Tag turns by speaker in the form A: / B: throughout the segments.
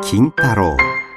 A: 金太郎。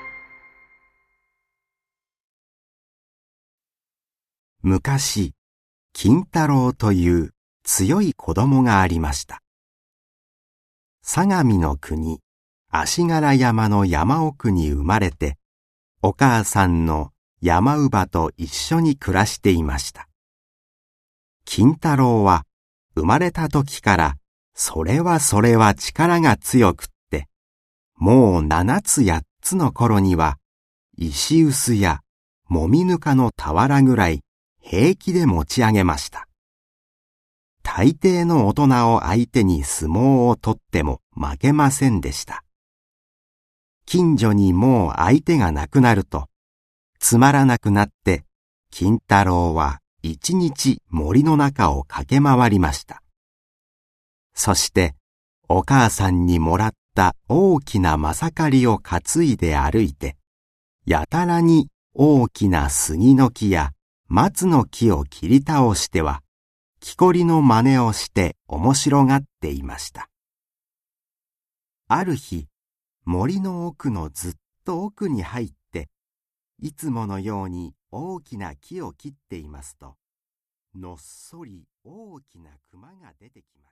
A: 昔、金太郎という強い子供がありました。相模の国、足柄山の山奥に生まれて、お母さんの山乳母と一緒に暮らしていました。金太郎は生まれた時からそれは力が強くって、もう7つ8つの頃には石臼やもみぬかの俵ぐらい平気で持ち上げました。大抵の大人を相手に相撲を取っても負けませんでした。近所にもう相手がなくなると、つまらなくなって金太郎は一日森の中を駆け回りました。そしてお母さんにもらった大きなまさかりを担いで歩いて、やたらに大きな杉の木や松の木を切り倒しては、木こりの真似をして面白がっていました。ある日、森の奥のずっと奥に入って、いつものように大きな木を切っていますと、のっそり大きな熊が出てきました。